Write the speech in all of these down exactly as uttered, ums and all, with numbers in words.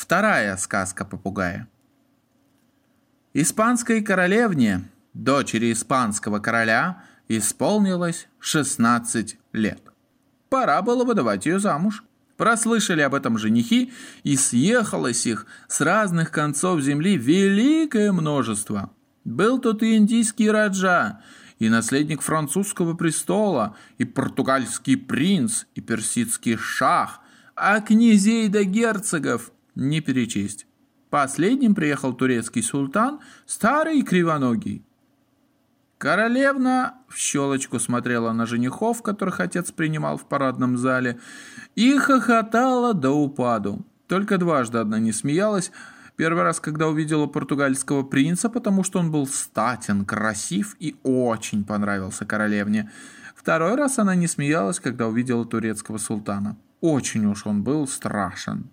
Вторая сказка попугая. Испанской королевне, дочери испанского короля, исполнилось шестнадцать лет. Пора было выдавать ее замуж. Прослышали об этом женихи, и съехалось их с разных концов земли великое множество. Был тут и индийский раджа, и наследник французского престола, и португальский принц, и персидский шах, а князей да герцогов не перечесть. Последним приехал турецкий султан, старый и кривоногий. Королевна в щелочку смотрела на женихов, которых отец принимал в парадном зале, и хохотала до упаду. Только дважды одна не смеялась. Первый раз, когда увидела португальского принца, потому что он был статен, красив и очень понравился королевне. Второй раз она не смеялась, когда увидела турецкого султана. Очень уж он был страшен.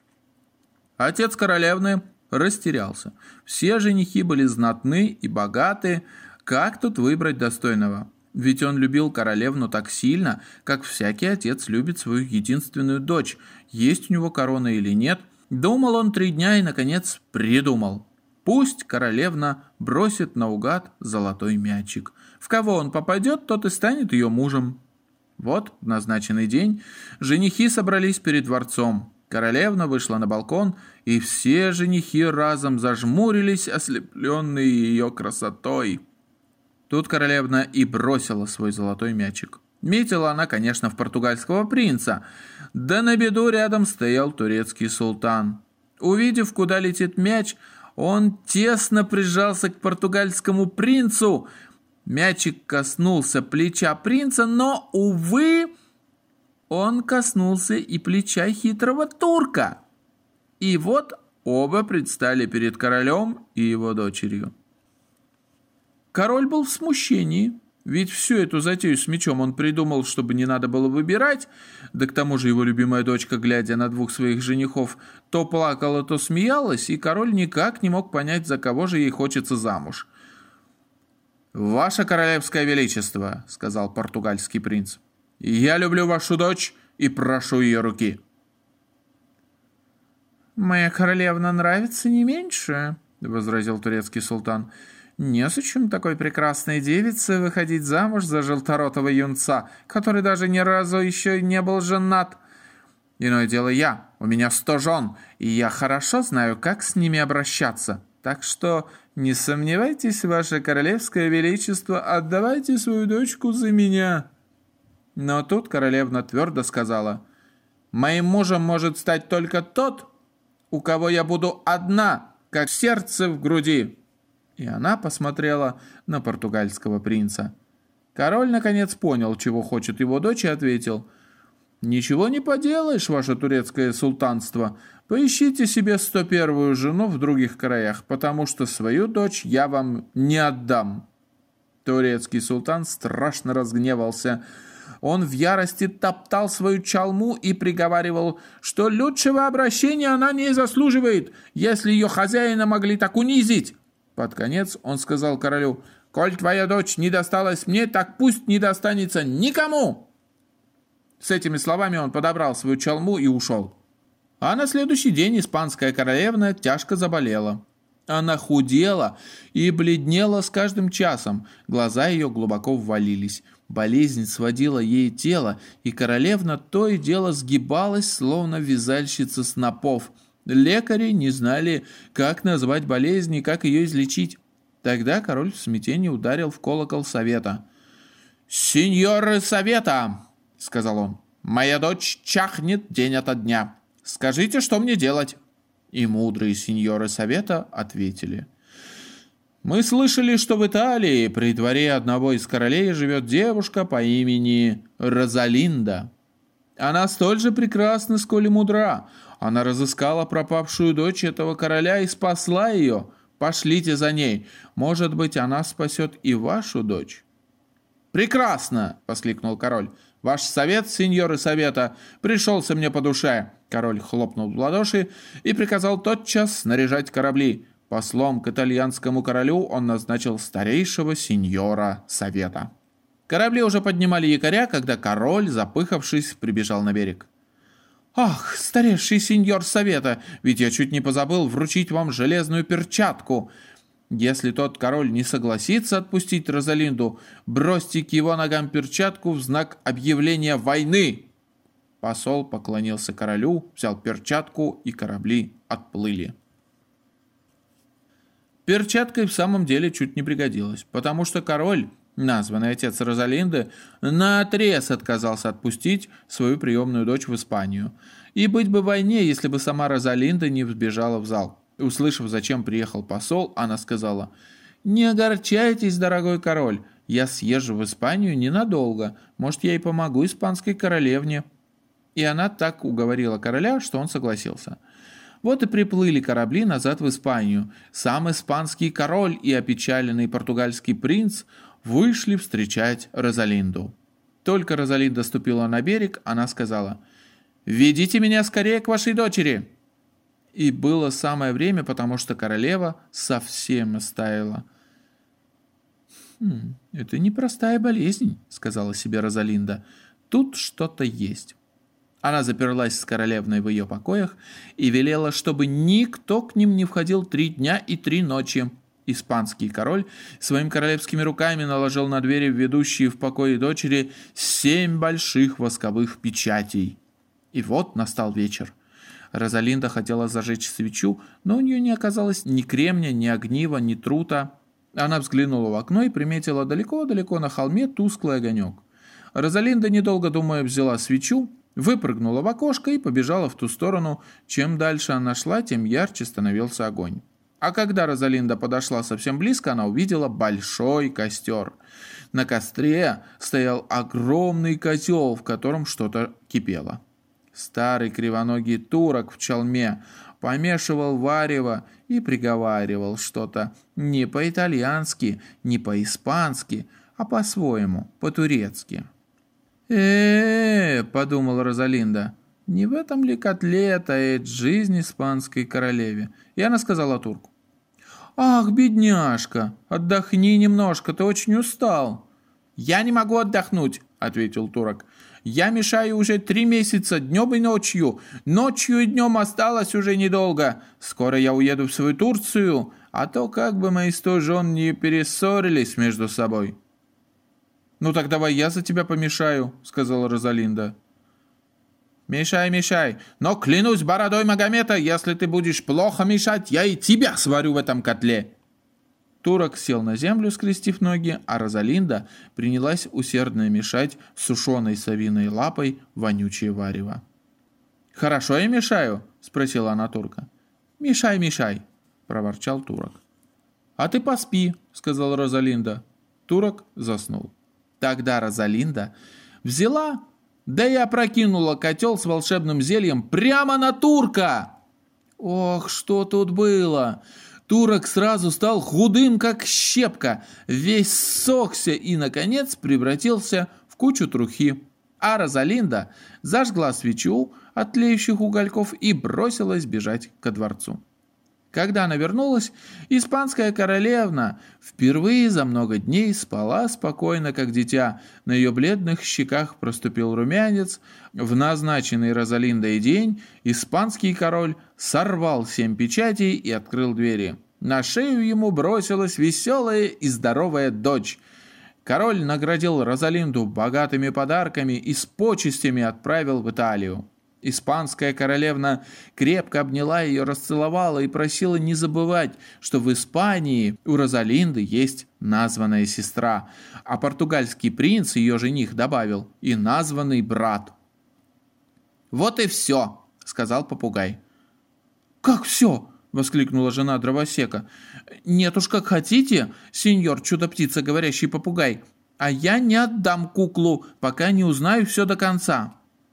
Отец королевны растерялся. Все женихи были знатны и богаты. Как тут выбрать достойного? Ведь он любил королевну так сильно, как всякий отец любит свою единственную дочь. Есть у него корона или нет? Думал он три дня и, наконец, придумал. Пусть королевна бросит наугад золотой мячик. В кого он попадет, тот и станет ее мужем. Вот в назначенный день женихи собрались перед дворцом. Королевна вышла на балкон, и все женихи разом зажмурились, ослепленные ее красотой. Тут королевна и бросила свой золотой мячик. Метила она, конечно, в португальского принца, да на беду рядом стоял турецкий султан. Увидев, куда летит мяч, он тесно прижался к португальскому принцу. Мячик коснулся плеча принца, но, увы, он коснулся и плеча хитрого турка. И вот оба предстали перед королем и его дочерью. Король был в смущении, ведь всю эту затею с мечом он придумал, чтобы не надо было выбирать, да к тому же его любимая дочка, глядя на двух своих женихов, то плакала, то смеялась, и король никак не мог понять, за кого же ей хочется замуж. «Ваше королевское величество», — сказал португальский принц, — «я люблю вашу дочь и прошу ее руки». «Моя королевна нравится не меньше», — возразил турецкий султан. «Незачем такой прекрасной девице выходить замуж за желторотого юнца, который даже ни разу еще не был женат. Иное дело я, у меня сто жен, и я хорошо знаю, как с ними обращаться. Так что не сомневайтесь, ваше королевское величество, отдавайте свою дочку за меня». Но тут королевна твердо сказала: «Моим мужем может стать только тот, у кого я буду одна, как сердце в груди». И она посмотрела на португальского принца. Король наконец понял, чего хочет его дочь, и ответил: «Ничего не поделаешь, ваше турецкое султанство. Поищите себе сто первую жену в других краях, потому что свою дочь я вам не отдам». Турецкий султан страшно разгневался. Он в ярости топтал свою чалму и приговаривал, что лучшего обращения она не заслуживает, если ее хозяина могли так унизить. Под конец он сказал королю: «Коль твоя дочь не досталась мне, так пусть не достанется никому». С этими словами он подобрал свою чалму и ушел. А на следующий день испанская королевна тяжко заболела. Она худела и бледнела с каждым часом, глаза ее глубоко ввалились. Болезнь сводила ей тело, и королевна то и дело сгибалась, словно вязальщица снопов. Лекари не знали, как назвать болезнь и как ее излечить. Тогда король в смятении ударил в колокол совета. «Сеньоры совета!» — сказал он. «Моя дочь чахнет день ото дня. Скажите, что мне делать?» И мудрые сеньоры совета ответили: «Мы слышали, что в Италии при дворе одного из королей живет девушка по имени Розалинда. Она столь же прекрасна, сколь и мудра. Она разыскала пропавшую дочь этого короля и спасла ее. Пошлите за ней. Может быть, она спасет и вашу дочь». «Прекрасно!» — воскликнул король. «Ваш совет, сеньоры совета, пришелся мне по душе». Король хлопнул в ладоши и приказал тотчас снаряжать корабли. Послом к итальянскому королю он назначил старейшего сеньора совета. Корабли уже поднимали якоря, когда король, запыхавшись, прибежал на берег. «Ах, старейший сеньор совета, ведь я чуть не позабыл вручить вам железную перчатку. Если тот король не согласится отпустить Розалинду, бросьте к его ногам перчатку в знак объявления войны». Посол поклонился королю, взял перчатку, и корабли отплыли. Перчатка и в самом деле чуть не пригодилась, потому что король, названный отец Розалинды, наотрез отказался отпустить свою приемную дочь в Испанию. И быть бы войне, если бы сама Розалинда не взбежала в зал. Услышав, зачем приехал посол, она сказала: «Не огорчайтесь, дорогой король, я съезжу в Испанию ненадолго, может, я и помогу испанской королевне». И она так уговорила короля, что он согласился. Вот и приплыли корабли назад в Испанию. Сам испанский король и опечаленный португальский принц вышли встречать Розалинду. Только Розалинда ступила на берег, она сказала: «Ведите меня скорее к вашей дочери». И было самое время, потому что королева совсем истаяла. «Хм, это непростая болезнь», — сказала себе Розалинда. «Тут что-то есть». Она заперлась с королевной в ее покоях и велела, чтобы никто к ним не входил три дня и три ночи. Испанский король своими королевскими руками наложил на двери, ведущие в покои дочери, семь больших восковых печатей. И вот настал вечер. Розалинда хотела зажечь свечу, но у нее не оказалось ни кремня, ни огнива, ни трута. Она взглянула в окно и приметила далеко-далеко на холме тусклый огонек. Розалинда, недолго думая, взяла свечу, выпрыгнула в окошко и побежала в ту сторону. Чем дальше она шла, тем ярче становился огонь. А когда Розалинда подошла совсем близко, она увидела большой костер. На костре стоял огромный котел, в котором что-то кипело. Старый кривоногий турок в чалме помешивал варево и приговаривал что-то не по-итальянски, не по-испански, а по-своему, по-турецки. «Э-э-э», подумала Розалинда, не в этом ли котле таит жизнь испанской королеве? И она сказала турку: «Ах, бедняжка, отдохни немножко, ты очень устал». «Я не могу отдохнуть», — ответил турок. «Я мешаю уже три месяца, днем и ночью. Ночью и днем осталось уже недолго. Скоро я уеду в свою Турцию, а то как бы мои сто жен не перессорились между собой». «Ну так давай я за тебя помешаю», — сказала Розалинда. «Мешай, мешай, но клянусь бородой Магомета, если ты будешь плохо мешать, я и тебя сварю в этом котле». Турок сел на землю, скрестив ноги, а Розалинда принялась усердно мешать сушеной совиной лапой вонючее варево. «Хорошо я мешаю?» — спросила она турка. «Мешай, мешай», — проворчал турок. «А ты поспи», — сказала Розалинда. Турок заснул. Тогда Розалинда взяла, да и опрокинула котел с волшебным зельем прямо на турка. Ох, что тут было! Турок сразу стал худым, как щепка, весь ссохся и, наконец, превратился в кучу трухи. А Розалинда зажгла свечу от тлеющих угольков и бросилась бежать ко дворцу. Когда она вернулась, испанская королевна впервые за много дней спала спокойно, как дитя. На ее бледных щеках проступил румянец. В назначенный Розалиндой день испанский король сорвал семь печатей и открыл двери. На шею ему бросилась веселая и здоровая дочь. Король наградил Розалинду богатыми подарками и с почестями отправил в Италию. Испанская королевна крепко обняла ее, расцеловала и просила не забывать, что в Испании у Розалинды есть названная сестра, а португальский принц, ее жених, добавил и названный брат. «Вот и все», — сказал попугай. «Как все?» — воскликнула жена дровосека. «Нет уж, как хотите, сеньор чудо-птица, говорящий попугай, а я не отдам куклу, пока не узнаю все до конца».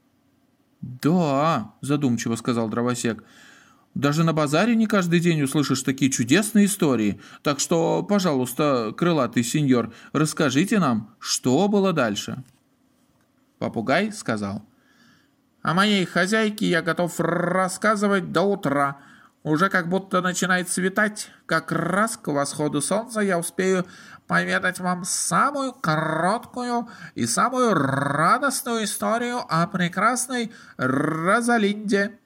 «Да», — задумчиво сказал дровосек, — «даже на базаре не каждый день услышишь такие чудесные истории. Так что, пожалуйста, крылатый сеньор, расскажите нам, что было дальше». Попугай сказал: «О моей хозяйке я готов рассказывать до утра. Уже как будто начинает светать. Как раз к восходу солнца я успею поведать вам самую короткую и самую радостную историю о прекрасной Розалинде».